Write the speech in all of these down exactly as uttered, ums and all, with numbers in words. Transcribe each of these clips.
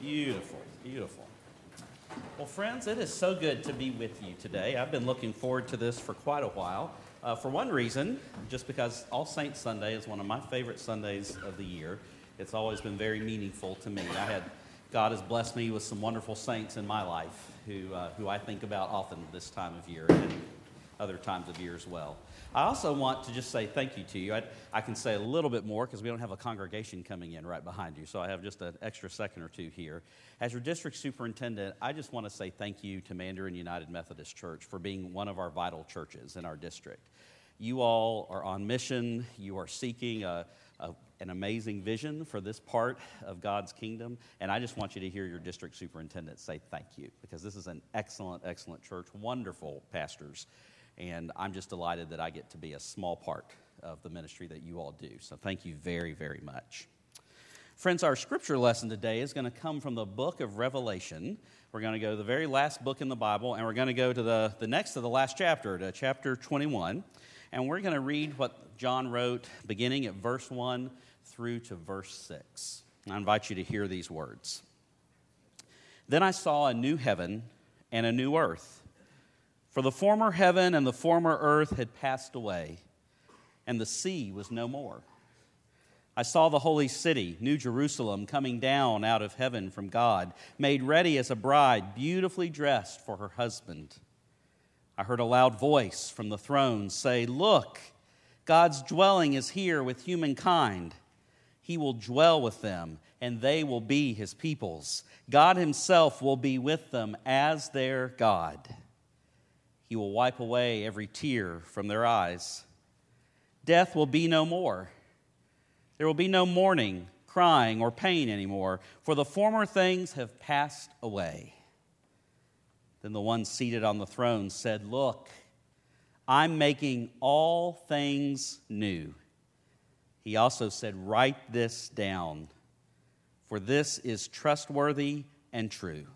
Beautiful, beautiful. Well, friends, it is so good to be with you today. I've been looking forward to this for quite a while. Uh, for one reason, just because All Saints Sunday is one of my favorite Sundays of the year. It's always been very meaningful to me. I had God has blessed me with some wonderful saints in my life who uh, who I think about often this time of year and other times of year as well. I also want to just say thank you to you. I, I can say a little bit more because we don't have a congregation coming in right behind you, so I have just an extra second or two here. As your district superintendent, I just want to say thank you to Mandarin United Methodist Church for being one of our vital churches in our district. You all are on mission. You are seeking a, a, an amazing vision for this part of God's kingdom, and I just want you to hear your district superintendent say thank you, because this is an excellent, excellent church, wonderful pastors. And I'm just delighted that I get to be a small part of the ministry that you all do. So thank you very, very much. Friends, our scripture lesson today is going to come from the book of Revelation. We're going to go to the very last book in the Bible, and we're going to go to the, the next to the last chapter, to chapter twenty-one. And we're going to read what John wrote beginning at verse one through to verse six. And I invite you to hear these words. Then I saw a new heaven and a new earth. For the former heaven and the former earth had passed away, and the sea was no more. I saw the holy city, New Jerusalem, coming down out of heaven from God, made ready as a bride, beautifully dressed for her husband. I heard a loud voice from the throne say, "Look, God's dwelling is here with humankind. He will dwell with them, and they will be his peoples. God himself will be with them as their God. He will wipe away every tear from their eyes. Death will be no more. There will be no mourning, crying, or pain anymore, for the former things have passed away." Then the one seated on the throne said, "Look, I'm making all things new." He also said, "Write this down, for this is trustworthy and true."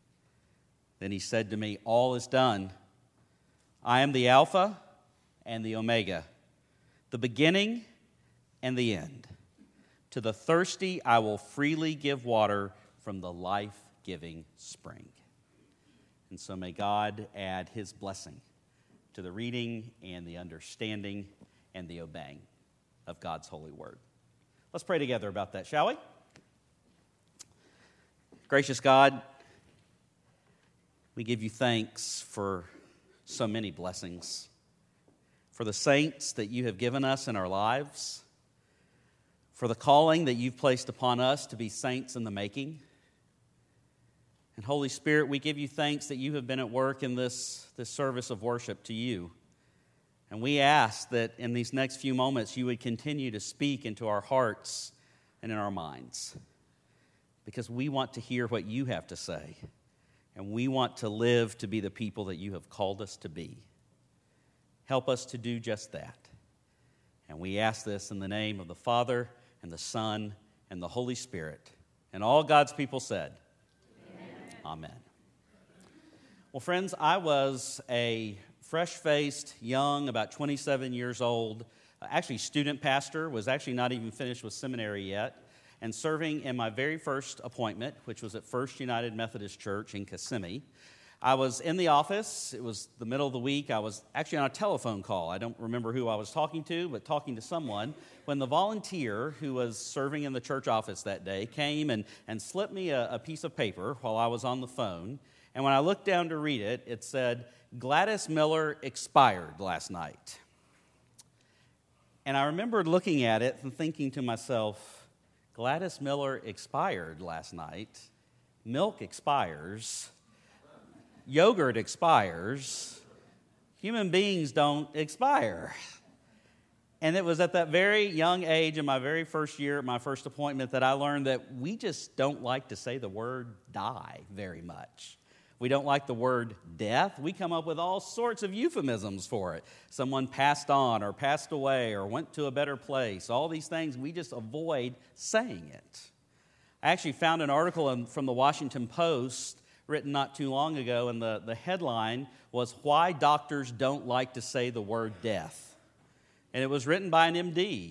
Then he said to me, "All is done. I am the Alpha and the Omega, the beginning and the end. To the thirsty I will freely give water from the life-giving spring." And so may God add his blessing to the reading and the understanding and the obeying of God's holy word. Let's pray together about that, shall we? Gracious God, we give you thanks for so many blessings, for the saints that you have given us in our lives, for the calling that you've placed upon us to be saints in the making. And Holy Spirit, we give you thanks that you have been at work in this, this service of worship to you. And we ask that in these next few moments you would continue to speak into our hearts and in our minds, because we want to hear what you have to say. And we want to live to be the people that you have called us to be. Help us to do just that. And we ask this in the name of the Father and the Son and the Holy Spirit. And all God's people said, Amen. Amen. Well, friends, I was a fresh-faced, young, about twenty-seven years old, actually student pastor, was actually not even finished with seminary yet, and serving in my very first appointment, which was at First United Methodist Church in Kissimmee. I was in the office. It was the middle of the week. I was actually on a telephone call. I don't remember who I was talking to, but talking to someone, when the volunteer who was serving in the church office that day came and, and slipped me a, a piece of paper while I was on the phone. And when I looked down to read it, it said, "Gladys Miller expired last night." And I remembered looking at it and thinking to myself, Gladys Miller expired last night. Milk expires. Yogurt expires. Human beings don't expire. And it was at that very young age, in my very first year, at my first appointment, that I learned that we just don't like to say the word die very much. We don't like the word death. We come up with all sorts of euphemisms for it. Someone passed on or passed away or went to a better place. All these things, we just avoid saying it. I actually found an article in, from the Washington Post written not too long ago, and the, the headline was, "Why Doctors Don't Like to Say the Word Death." And it was written by an M D.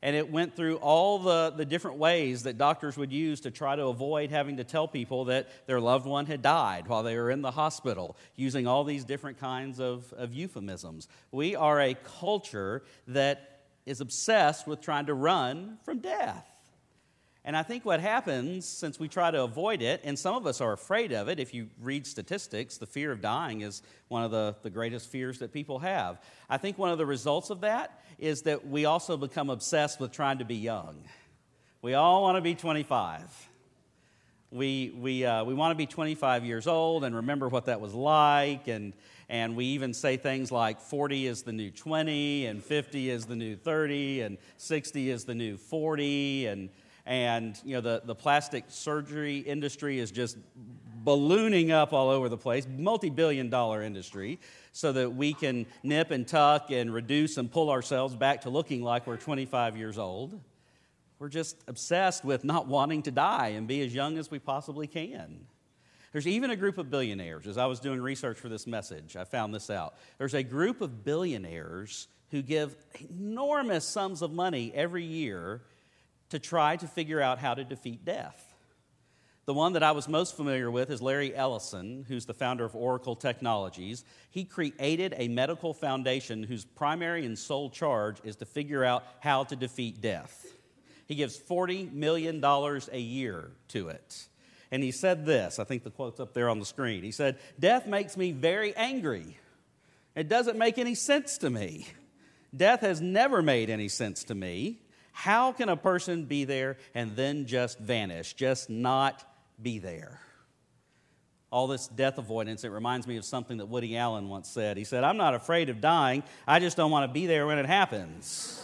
And it went through all the, the different ways that doctors would use to try to avoid having to tell people that their loved one had died while they were in the hospital, using all these different kinds of, of euphemisms. We are a culture that is obsessed with trying to run from death. And I think what happens, since we try to avoid it, and some of us are afraid of it, if you read statistics, the fear of dying is one of the, the greatest fears that people have. I think one of the results of that is that we also become obsessed with trying to be young. We all want to be twenty-five. We, we, uh, we want to be twenty-five years old and remember what that was like, and, and we even say things like forty is the new twenty, and fifty is the new thirty, and sixty is the new forty, and And, you know, the, the plastic surgery industry is just ballooning up all over the place, multi-billion dollar industry, so that we can nip and tuck and reduce and pull ourselves back to looking like we're twenty-five years old. We're just obsessed with not wanting to die and be as young as we possibly can. There's even a group of billionaires. As I was doing research for this message, I found this out. There's a group of billionaires who give enormous sums of money every year to try to figure out how to defeat death. The one that I was most familiar with is Larry Ellison, who's the founder of Oracle Technologies. He created a medical foundation whose primary and sole charge is to figure out how to defeat death. He gives forty million dollars a year to it. And he said this, I think the quote's up there on the screen. He said, "Death makes me very angry. It doesn't make any sense to me. Death has never made any sense to me. How can a person be there and then just vanish, just not be there?" All this death avoidance, it reminds me of something that Woody Allen once said. He said, "I'm not afraid of dying, I just don't want to be there when it happens."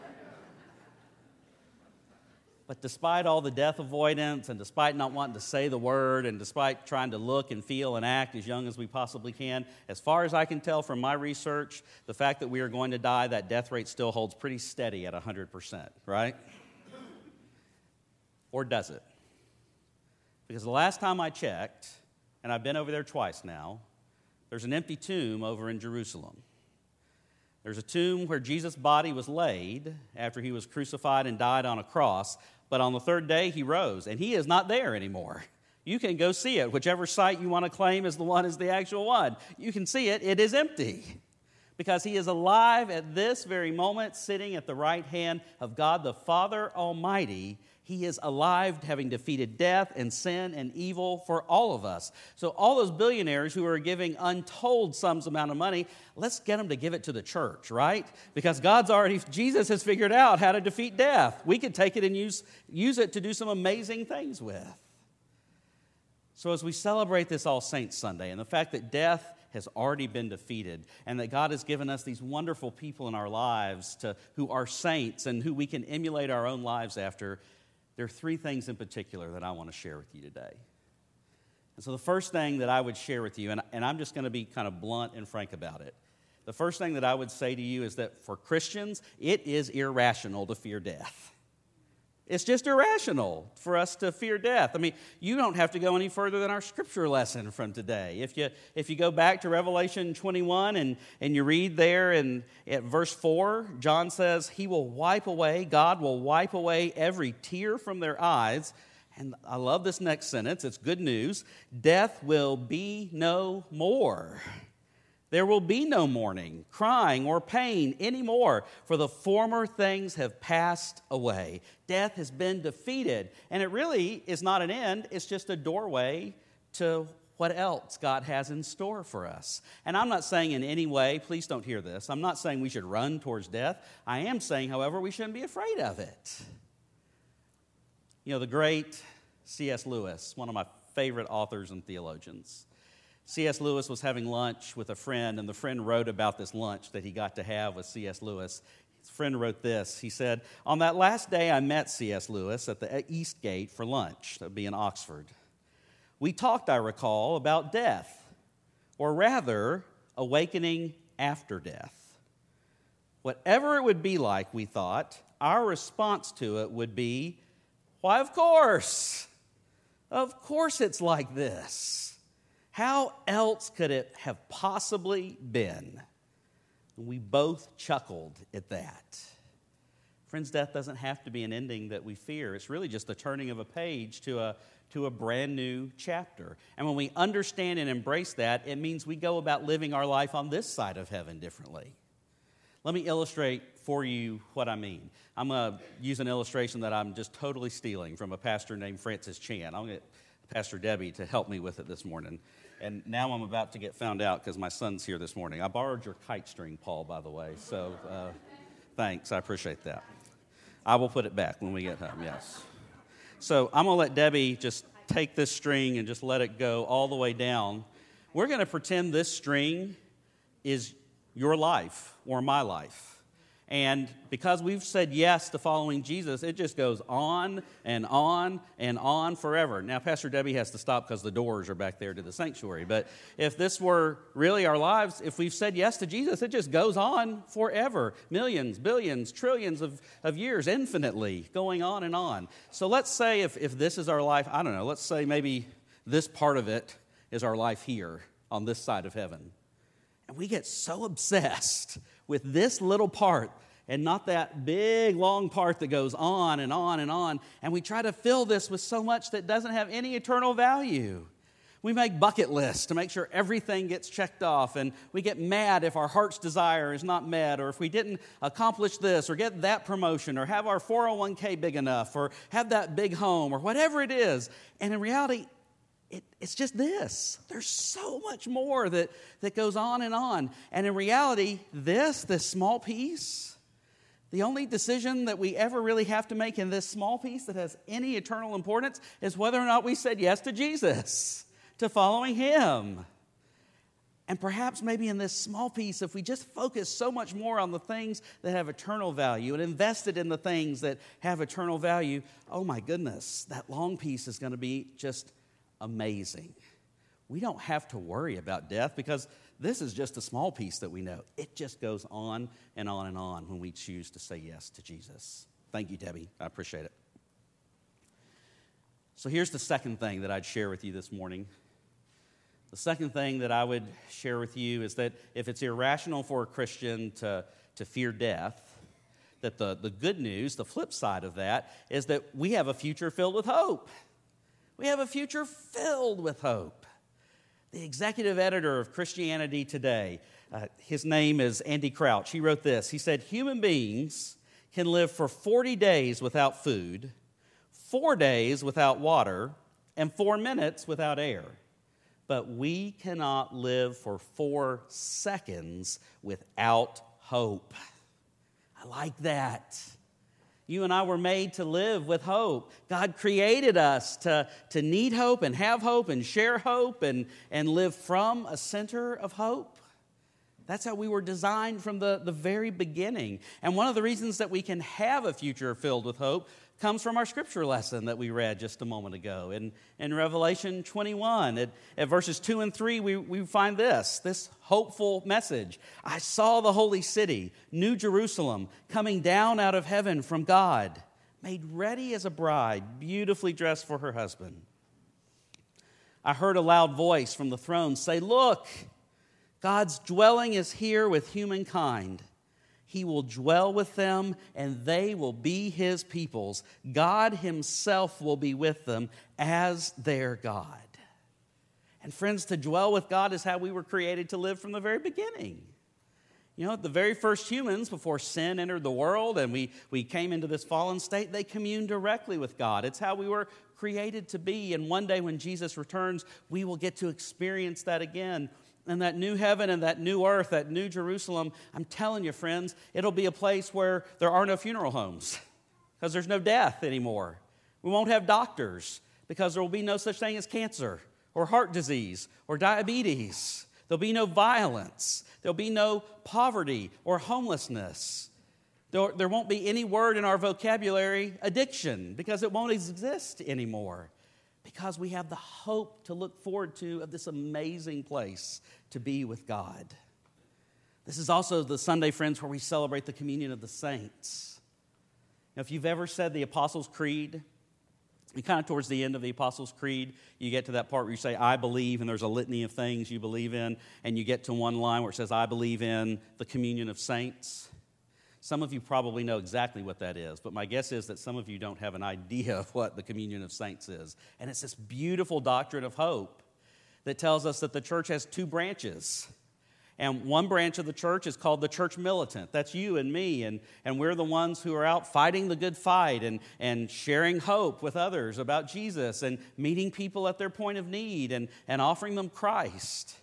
But despite all the death avoidance, and despite not wanting to say the word, and despite trying to look and feel and act as young as we possibly can, as far as I can tell from my research, the fact that we are going to die, that death rate still holds pretty steady at one hundred percent, right? Or does it? Because the last time I checked, and I've been over there twice now, there's an empty tomb over in Jerusalem. There's a tomb where Jesus' body was laid after he was crucified and died on a cross, but on the third day he rose, and he is not there anymore. You can go see it. Whichever site you want to claim as the one is the actual one. You can see it. It is empty. Because he is alive at this very moment, sitting at the right hand of God the Father Almighty. He is alive, having defeated death and sin and evil for all of us. So all those billionaires who are giving untold sums amount of money, let's get them to give it to the church, right? Because God's already, Jesus has figured out how to defeat death. We could take it and use, use it to do some amazing things with. So as we celebrate this All Saints Sunday and the fact that death has already been defeated, and that God has given us these wonderful people in our lives to, who are saints and who we can emulate our own lives after, there are three things in particular that I want to share with you today. And so the first thing that I would share with you, and, and I'm just going to be kind of blunt and frank about it, the first thing that I would say to you is that for Christians, it is irrational to fear death. It's just irrational for us to fear death. I mean, you don't have to go any further than our scripture lesson from today. If you if you go back to Revelation twenty-one and, and you read there in at verse four, John says, he will wipe away, God will wipe away every tear from their eyes. And I love this next sentence. It's good news. Death will be no more. There will be no mourning, crying, or pain anymore, for the former things have passed away. Death has been defeated. And it really is not an end. It's just a doorway to what else God has in store for us. And I'm not saying in any way, please don't hear this, I'm not saying we should run towards death. I am saying, however, we shouldn't be afraid of it. You know, the great C S Lewis, one of my favorite authors and theologians, C S Lewis was having lunch with a friend, and the friend wrote about this lunch that he got to have with C S Lewis. His friend wrote this. He said, on that last day I met C S Lewis at the East Gate for lunch. That would be in Oxford. We talked, I recall, about death, or rather, awakening after death. Whatever it would be like, we thought, our response to it would be, why, of course. Of course it's like this. How else could it have possibly been? We both chuckled at that. Friends, death doesn't have to be an ending that we fear. It's really just the turning of a page to a, to a brand new chapter. And when we understand and embrace that, it means we go about living our life on this side of heaven differently. Let me illustrate for you what I mean. I'm going to use an illustration that I'm just totally stealing from a pastor named Francis Chan. I'll get Pastor Debbie to help me with it this morning. And now I'm about to get found out because my son's here this morning. I borrowed your kite string, Paul, by the way, so uh, thanks. I appreciate that. I will put it back when we get home, yes. So I'm going to let Debbie just take this string and just let it go all the way down. We're going to pretend this string is your life or my life. And because we've said yes to following Jesus, it just goes on and on and on forever. Now, Pastor Debbie has to stop because the doors are back there to the sanctuary. But if this were really our lives, if we've said yes to Jesus, it just goes on forever. Millions, billions, trillions of, of years, infinitely going on and on. So let's say if, if this is our life, I don't know, let's say maybe this part of it is our life here on this side of heaven. And we get so obsessed with this little part and not that big, long part that goes on and on and on. And we try to fill this with so much that doesn't have any eternal value. We make bucket lists to make sure everything gets checked off. And we get mad if our heart's desire is not met, or if we didn't accomplish this or get that promotion or have our four oh one k big enough or have that big home or whatever it is. And in reality, It, it's just this. There's so much more that, that goes on and on. And in reality, this, this small piece, the only decision that we ever really have to make in this small piece that has any eternal importance is whether or not we said yes to Jesus, to following Him. And perhaps maybe in this small piece, if we just focus so much more on the things that have eternal value and invested in the things that have eternal value, oh my goodness, that long piece is going to be just amazing. We don't have to worry about death because this is just a small piece that we know. It just goes on and on and on when we choose to say yes to Jesus. Thank you, Debbie. I appreciate it. So here's the second thing that I'd share with you this morning. The second thing that I would share with you is that if it's irrational for a Christian to, to fear death, that the, the good news, the flip side of that, is that we have a future filled with hope. We have a future filled with hope. The executive editor of Christianity Today, uh, his name is Andy Crouch. He wrote this. He said, human beings can live for forty days without food, four days without water, and four minutes without air. But we cannot live for four seconds without hope. I like that. You and I were made to live with hope. God created us to, to need hope and have hope and share hope and, and live from a center of hope. That's how we were designed from the, the very beginning. And one of the reasons that we can have a future filled with hope comes from our scripture lesson that we read just a moment ago. In, in Revelation twenty-one, at, at verses two and three, we, we find this, this hopeful message. I saw the holy city, New Jerusalem, coming down out of heaven from God, made ready as a bride, beautifully dressed for her husband. I heard a loud voice from the throne say, look, God's dwelling is here with humankind. He will dwell with them, and they will be His peoples. God Himself will be with them as their God. And friends, to dwell with God is how we were created to live from the very beginning. You know, the very first humans, before sin entered the world and we, we came into this fallen state, they communed directly with God. It's how we were created to be. And one day when Jesus returns, we will get to experience that again. And that new heaven and that new earth, that new Jerusalem, I'm telling you, friends, it'll be a place where there are no funeral homes because there's no death anymore. We won't have doctors because there will be no such thing as cancer or heart disease or diabetes. There'll be no violence. There'll be no poverty or homelessness. There, there won't be any word in our vocabulary, addiction, because it won't exist anymore. Because we have the hope to look forward to of this amazing place to be with God. This is also the Sunday, friends, where we celebrate the communion of the saints. Now, if you've ever said the Apostles' Creed, you kind of towards the end of the Apostles' Creed, you get to that part where you say, I believe, and there's a litany of things you believe in, and you get to one line where it says, I believe in the communion of saints. Some of you probably know exactly what that is, but my guess is that some of you don't have an idea of what the communion of saints is. And it's this beautiful doctrine of hope that tells us that the church has two branches. And one branch of the church is called the church militant. That's you and me, and, and we're the ones who are out fighting the good fight and, and sharing hope with others about Jesus and meeting people at their point of need and, and offering them Christ.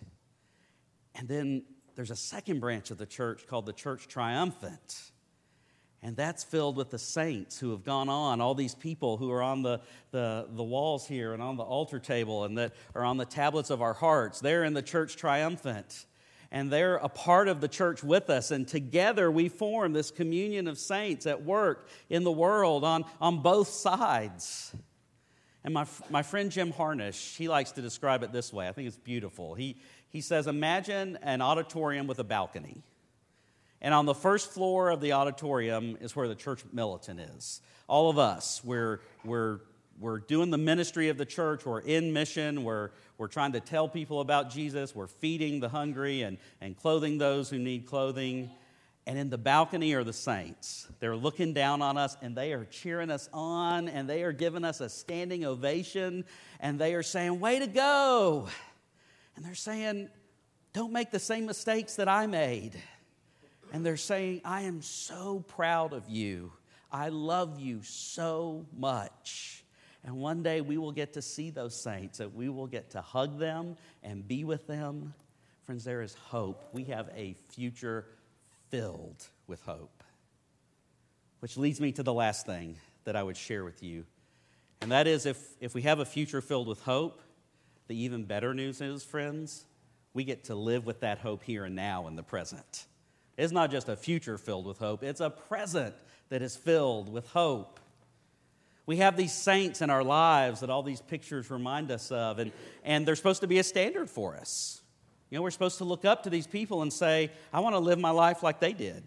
And then there's a second branch of the church called the church triumphant. And that's filled with the saints who have gone on, all these people who are on the, the, the walls here and on the altar table and that are on the tablets of our hearts. They're in the church triumphant. And they're a part of the church with us. And together we form this communion of saints at work in the world on, on both sides. And my, my friend Jim Harnish, he likes to describe it this way. I think it's beautiful. He, he says, imagine an auditorium with a balcony. And on the first floor of the auditorium is where the church militant is. All of us, we're, we're, we're doing the ministry of the church. We're in mission. We're, we're trying to tell people about Jesus. We're feeding the hungry and, and clothing those who need clothing. And in the balcony are the saints. They're looking down on us, and they are cheering us on, and they are giving us a standing ovation, and they are saying, way to go. And they're saying, don't make the same mistakes that I made. And they're saying, I am so proud of you. I love you so much. And one day we will get to see those saints, and we will get to hug them and be with them. Friends, there is hope. We have a future filled with hope. Which leads me to the last thing that I would share with you. And that is, if, if we have a future filled with hope, the even better news is, friends, we get to live with that hope here and now in the present. It's not just a future filled with hope. It's a present that is filled with hope. We have these saints in our lives that all these pictures remind us of, and, and they're supposed to be a standard for us. You know, we're supposed to look up to these people and say, I want to live my life like they did.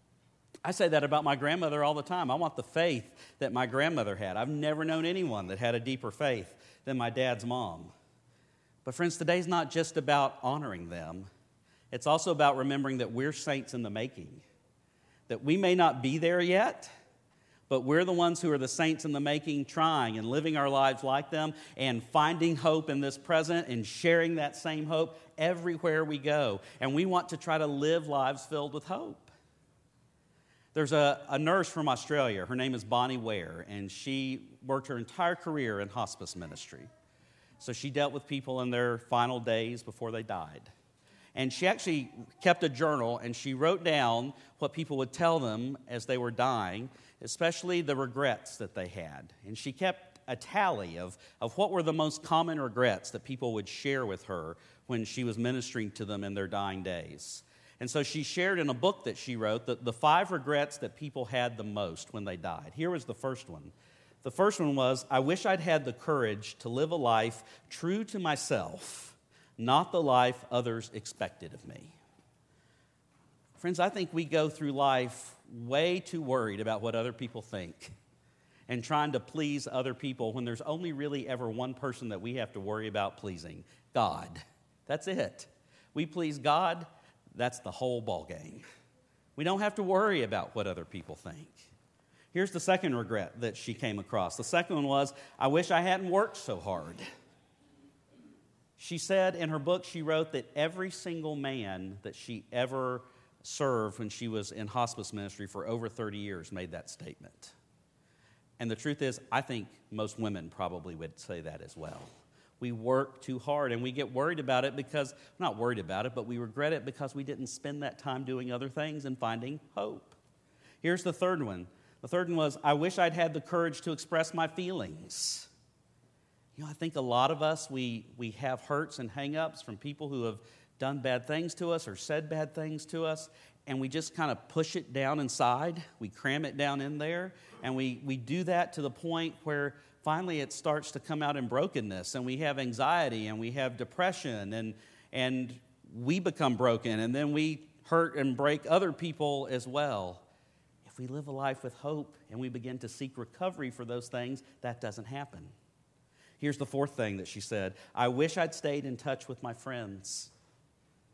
I say that about my grandmother all the time. I want the faith that my grandmother had. I've never known anyone that had a deeper faith than my dad's mom. But friends, today's not just about honoring them. It's also about remembering that we're saints in the making. That we may not be there yet, but we're the ones who are the saints in the making, trying and living our lives like them and finding hope in this present and sharing that same hope everywhere we go. And we want to try to live lives filled with hope. There's a, a nurse from Australia. Her name is Bonnie Ware, and she worked her entire career in hospice ministry. So she dealt with people in their final days before they died. And she actually kept a journal, and she wrote down what people would tell them as they were dying, especially the regrets that they had. And she kept a tally of, of what were the most common regrets that people would share with her when she was ministering to them in their dying days. And so she shared in a book that she wrote the, the five regrets that people had the most when they died. Here was the first one. The first one was, I wish I'd had the courage to live a life true to myself, not the life others expected of me. Friends, I think we go through life way too worried about what other people think and trying to please other people when there's only really ever one person that we have to worry about pleasing, God. That's it. We please God, that's the whole ball game. We don't have to worry about what other people think. Here's the second regret that she came across. The second one was, I wish I hadn't worked so hard. She said in her book, she wrote that every single man that she ever served when she was in hospice ministry for over thirty years made that statement. And the truth is, I think most women probably would say that as well. We work too hard, and we get worried about it because, not worried about it, but we regret it because we didn't spend that time doing other things and finding hope. Here's the third one. The third one was, I wish I'd had the courage to express my feelings. You know, I think a lot of us, we, we have hurts and hang-ups from people who have done bad things to us or said bad things to us, and we just kind of push it down inside. We cram it down in there, and we, we do that to the point where finally it starts to come out in brokenness, and we have anxiety, and we have depression, and, and we become broken, and then we hurt and break other people as well. If we live a life with hope and we begin to seek recovery for those things, that doesn't happen. Here's the fourth thing that she said. I wish I'd stayed in touch with my friends.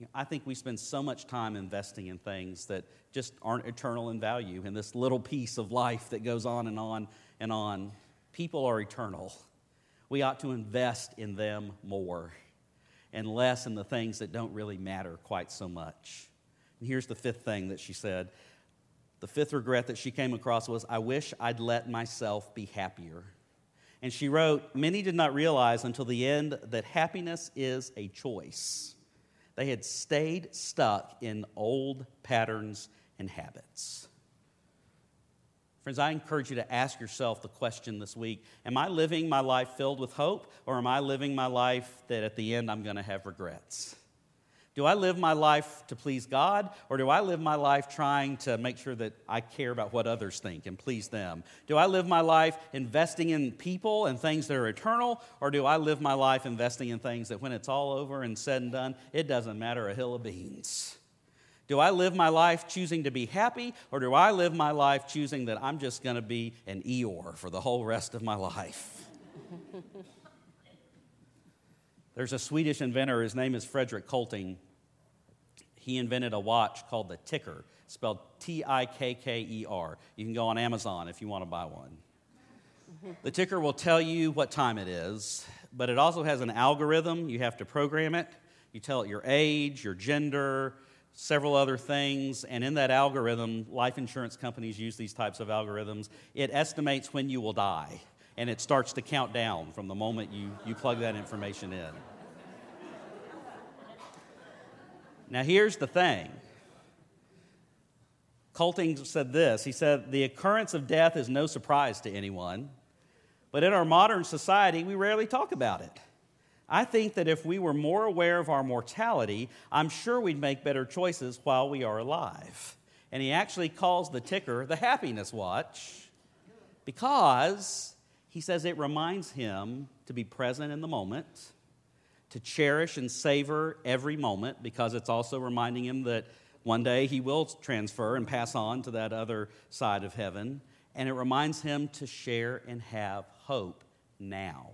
You know, I think we spend so much time investing in things that just aren't eternal in value, in this little piece of life that goes on and on and on. People are eternal. We ought to invest in them more and less in the things that don't really matter quite so much. And here's the fifth thing that she said. The fifth regret that she came across was, I wish I'd let myself be happier. And she wrote, many did not realize until the end that happiness is a choice. They had stayed stuck in old patterns and habits. Friends, I encourage you to ask yourself the question this week, am I living my life filled with hope, or am I living my life that at the end I'm going to have regrets? Do I live my life to please God, or do I live my life trying to make sure that I care about what others think and please them? Do I live my life investing in people and things that are eternal, or do I live my life investing in things that when it's all over and said and done, it doesn't matter a hill of beans? Do I live my life choosing to be happy, or do I live my life choosing that I'm just going to be an Eeyore for the whole rest of my life? There's a Swedish inventor, his name is Frederick Colting. He invented a watch called the Ticker, spelled T I K K E R. You can go on Amazon if you want to buy one. The Ticker will tell you what time it is, but it also has an algorithm. You have to program it. You tell it your age, your gender, several other things, and in that algorithm, life insurance companies use these types of algorithms. It estimates when you will die. And it starts to count down from the moment you, you plug that information in. Now, here's the thing. Colting said this. He said, the occurrence of death is no surprise to anyone, but in our modern society, we rarely talk about it. I think that if we were more aware of our mortality, I'm sure we'd make better choices while we are alive. And he actually calls the Ticker the happiness watch because he says it reminds him to be present in the moment, to cherish and savor every moment, because it's also reminding him that one day he will transfer and pass on to that other side of heaven. And it reminds him to share and have hope now.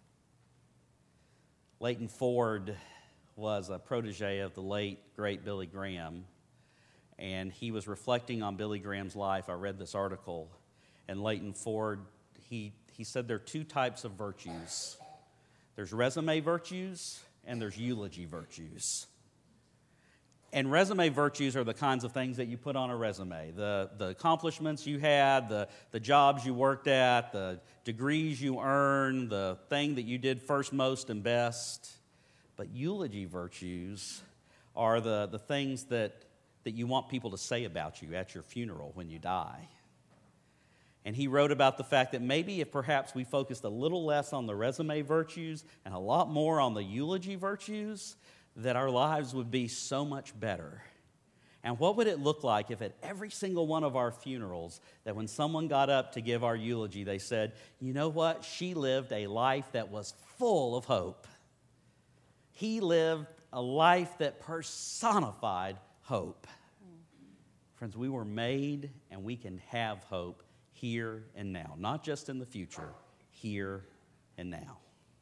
Leighton Ford was a protege of the late, great Billy Graham, and he was reflecting on Billy Graham's life. I read this article, and Leighton Ford, he He said there are two types of virtues. There's resume virtues and there's eulogy virtues. And resume virtues are the kinds of things that you put on a resume. The, the accomplishments you had, the, the jobs you worked at, the degrees you earned, the thing that you did first, most, and best. But eulogy virtues are the, the things that, that you want people to say about you at your funeral when you die. And he wrote about the fact that maybe if perhaps we focused a little less on the resume virtues and a lot more on the eulogy virtues, that our lives would be so much better. And what would it look like if at every single one of our funerals, that when someone got up to give our eulogy, they said, you know what? She lived a life that was full of hope. He lived a life that personified hope. Friends, we were made and we can have hope here and now, not just in the future, here and now.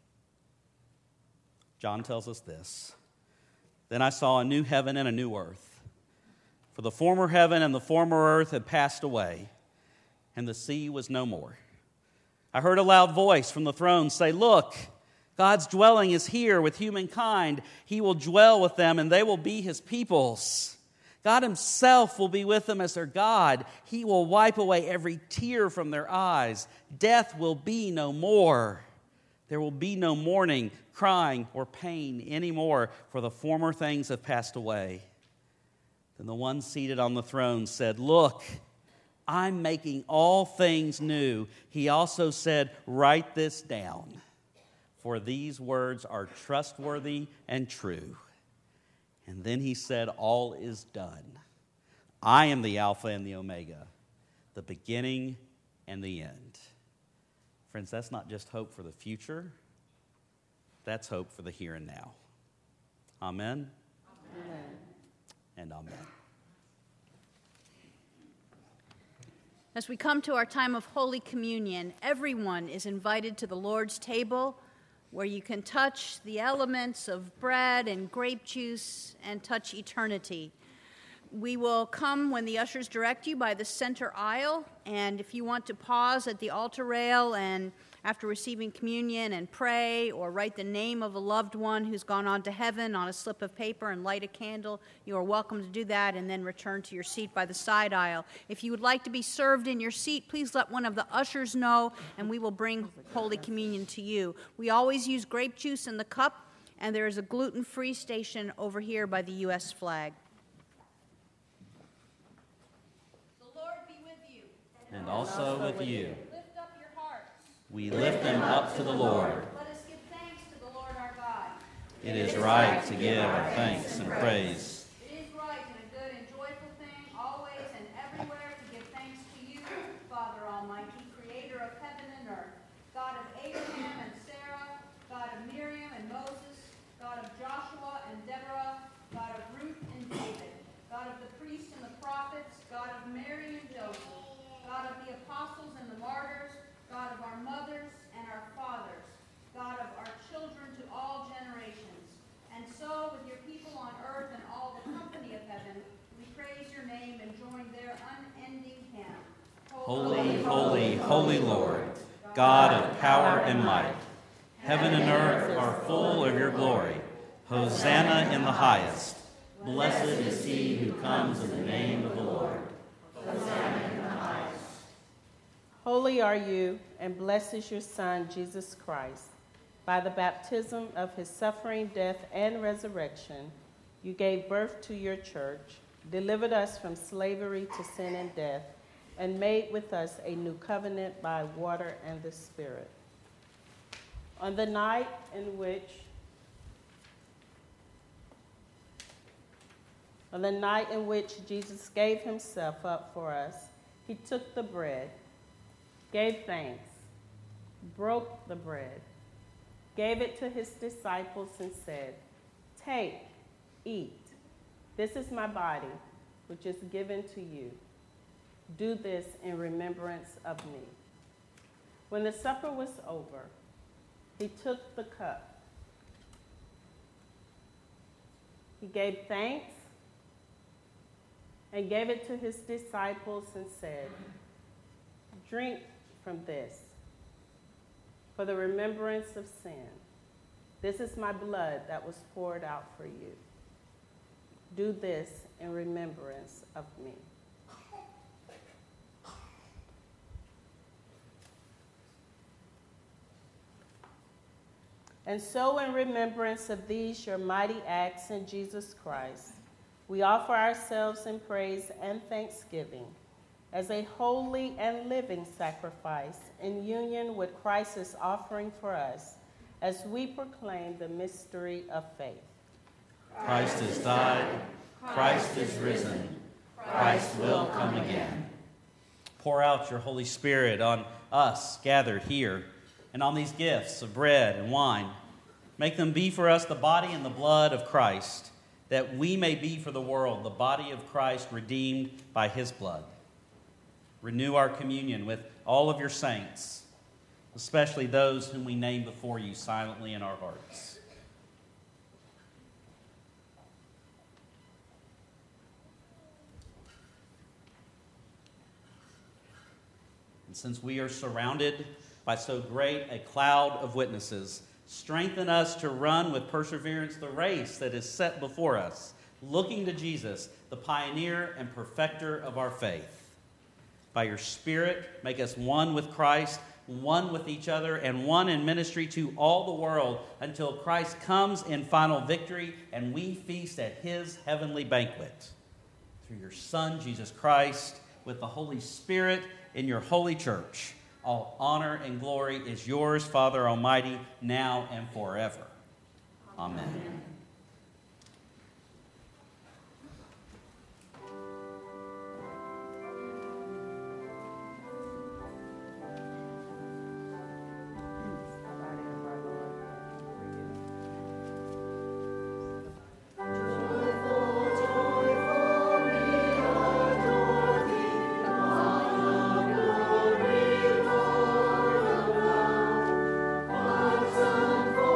John tells us this. Then I saw a new heaven and a new earth. For the former heaven and the former earth had passed away, and the sea was no more. I heard a loud voice from the throne say, look, God's dwelling is here with humankind. He will dwell with them, and they will be his peoples. God himself will be with them as their God. He will wipe away every tear from their eyes. Death will be no more. There will be no mourning, crying, or pain anymore, for the former things have passed away. Then the one seated on the throne said, look, I'm making all things new. He also said, write this down, for these words are trustworthy and true. And then he said, all is done. I am the Alpha and the Omega, the beginning and the end. Friends, that's not just hope for the future. That's hope for the here and now. Amen? Amen. And amen. As we come to our time of Holy Communion, everyone is invited to the Lord's table where you can touch the elements of bread and grape juice and touch eternity. We will come when the ushers direct you by the center aisle, and if you want to pause at the altar rail and after receiving communion and pray or write the name of a loved one who's gone on to heaven on a slip of paper and light a candle, you are welcome to do that and then return to your seat by the side aisle. If you would like to be served in your seat, please let one of the ushers know and we will bring Holy Communion to you. We always use grape juice in the cup, and there is a gluten-free station over here by the U S flag. The Lord be with you. And also with you. Lift up your hearts. We lift them up to the Lord. Let us give thanks to the Lord our God. It is right to give our thanks and praise. It is right and a good and joyful thing, always and everywhere, to give thanks to you, Father Almighty, creator of heaven and earth, God of Abraham and Sarah, God of Miriam and Moses, God of Joshua and Deborah, God of Ruth and David, God of the priests and the prophets, God of Mary and Joseph, God of the apostles and the martyrs, God of our mothers and our fathers, God of our children to all generations. And so, with your people on earth and all the company of heaven, we praise your name and join their unending hymn. Holy, holy, holy Lord, God of power and might. Heaven and earth are full of your glory. Hosanna in the highest. Blessed is he who comes in the name of the Lord. Hosanna in the highest. Holy are you, and blessed is your Son, Jesus Christ. By the baptism of his suffering, death, and resurrection, you gave birth to your church, delivered us from slavery to sin and death, and made with us a new covenant by water and the Spirit. On the night in which On the night in which Jesus gave himself up for us, he took the bread, gave thanks, broke the bread, gave it to his disciples, and said, "Take, eat. This is my body, which is given to you. Do this in remembrance of me." When the supper was over, he took the cup. He gave thanks and gave it to his disciples and said, "Drink from this for the remembrance of sin. This is my blood that was poured out for you. Do this in remembrance of me." And so, in remembrance of these your mighty acts in Jesus Christ, we offer ourselves in praise and thanksgiving as a holy and living sacrifice in union with Christ's offering for us as we proclaim the mystery of faith. Christ has died. Christ is risen. Christ will come again. Pour out your Holy Spirit on us gathered here and on these gifts of bread and wine. Make them be for us the body and the blood of Christ, that we may be for the world the body of Christ redeemed by his blood. Renew our communion with all of your saints, especially those whom we name before you silently in our hearts. And since we are surrounded by so great a cloud of witnesses, strengthen us to run with perseverance the race that is set before us, looking to Jesus, the pioneer and perfecter of our faith. By your Spirit, make us one with Christ, one with each other, and one in ministry to all the world until Christ comes in final victory and we feast at his heavenly banquet. Through your Son, Jesus Christ, with the Holy Spirit in your holy church, all honor and glory is yours, Father Almighty, now and forever. Amen. Amen. Some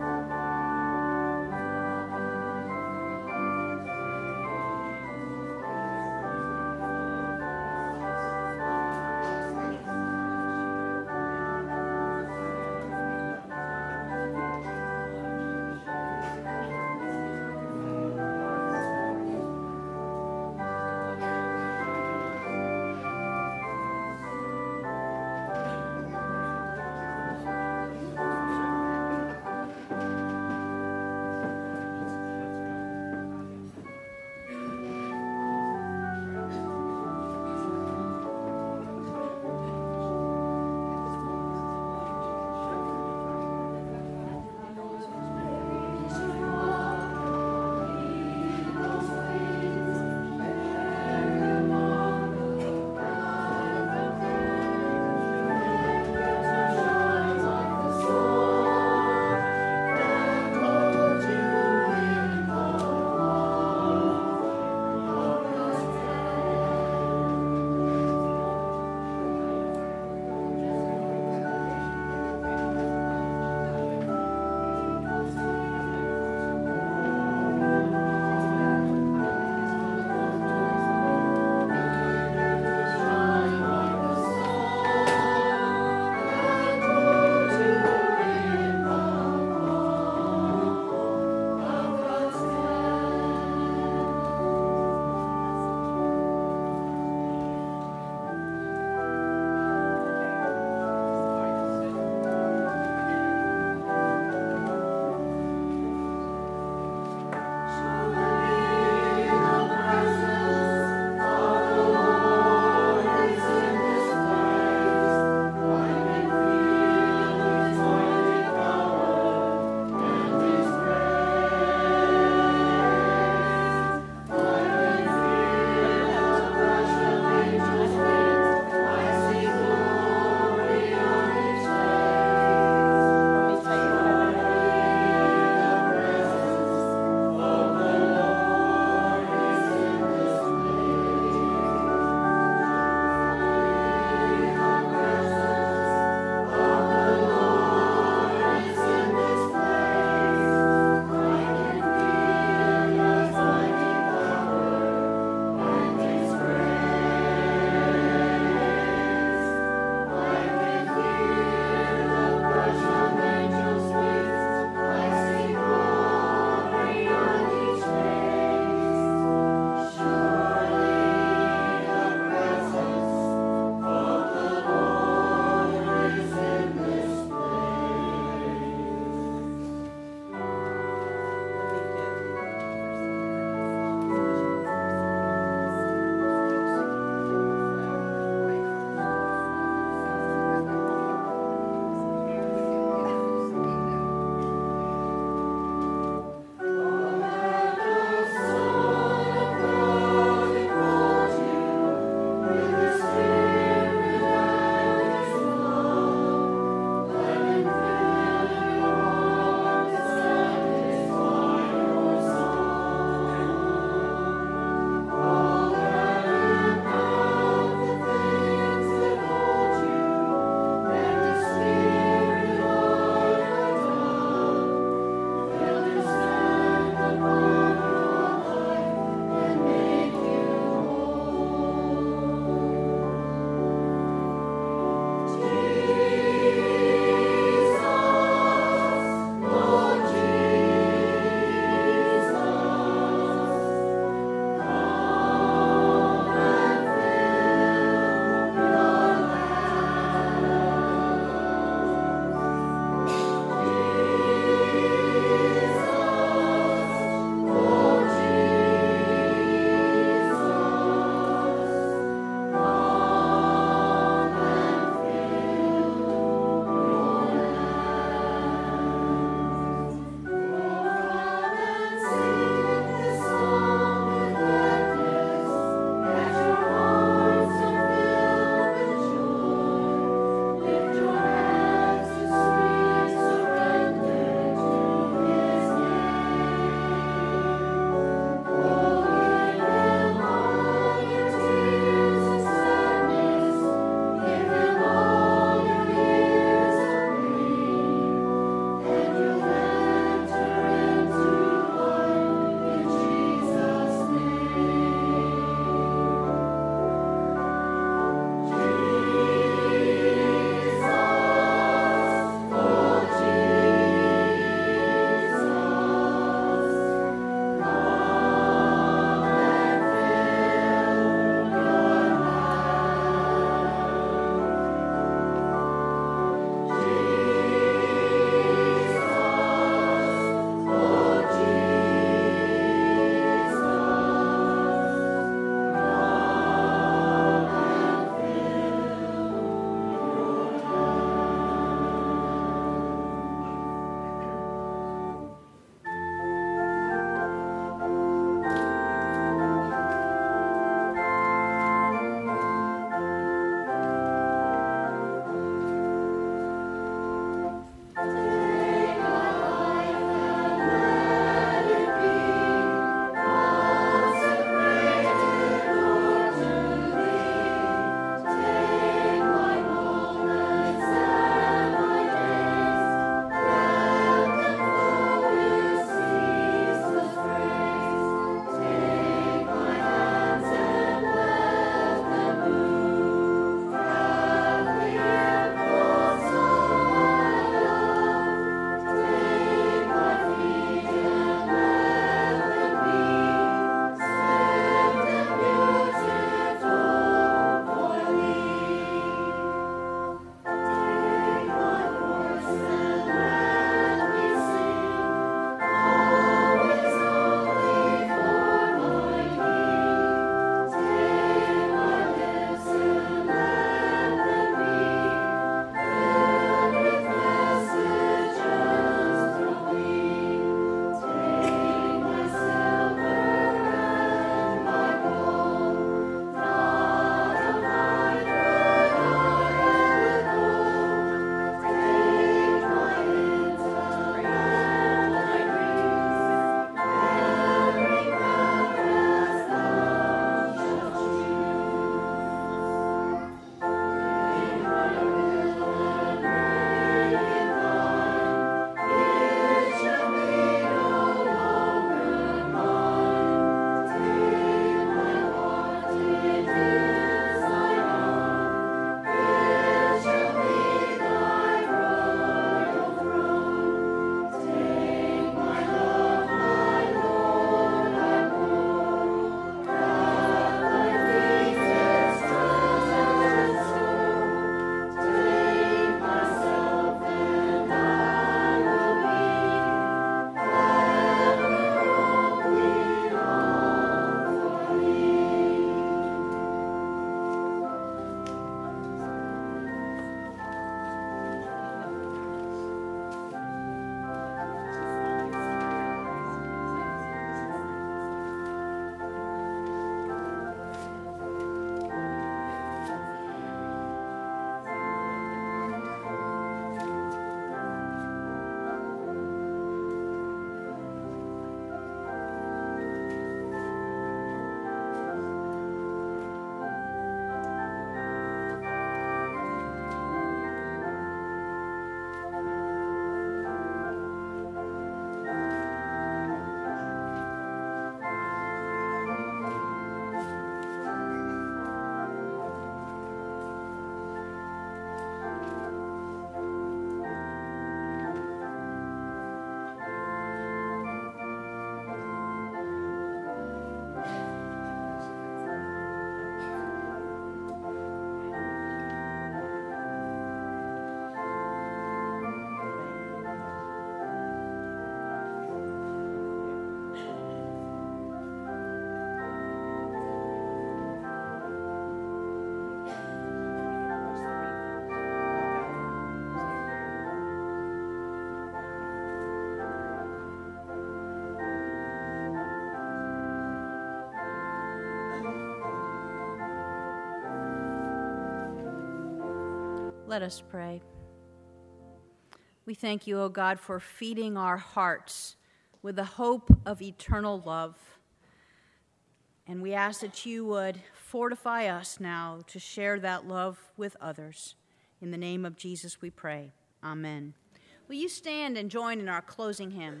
Let us pray. We thank you, O God, for feeding our hearts with the hope of eternal love. And we ask that you would fortify us now to share that love with others. In the name of Jesus we pray. Amen. Will you stand and join in our closing hymn?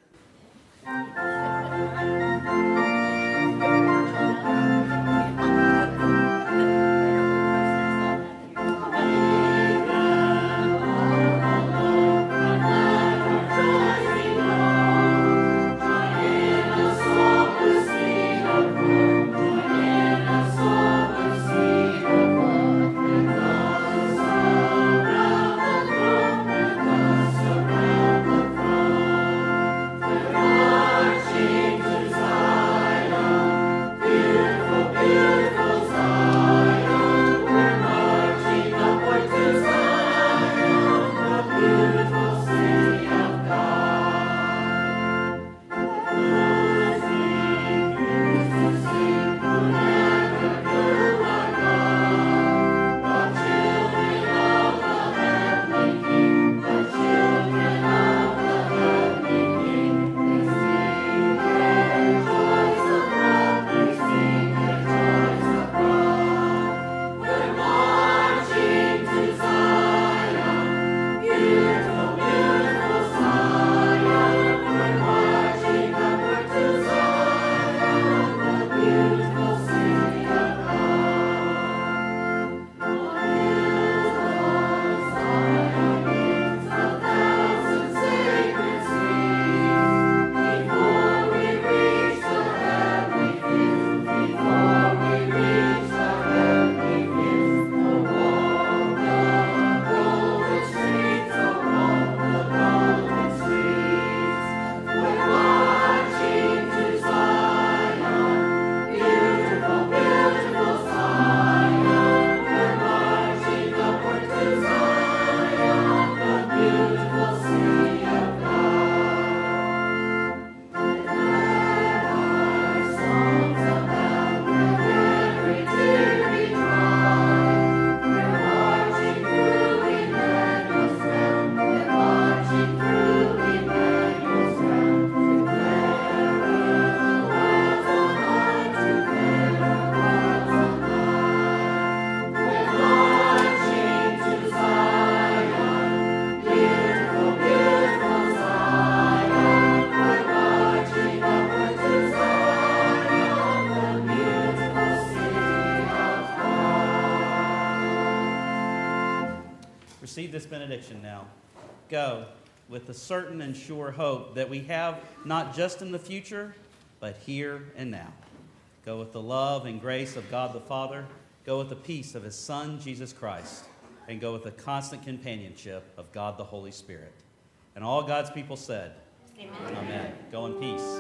Receive this benediction now. Go with the certain and sure hope that we have not just in the future, but here and now. Go with the love and grace of God the Father. Go with the peace of his Son, Jesus Christ. And go with the constant companionship of God the Holy Spirit. And all God's people said, Amen. Amen. Go in peace.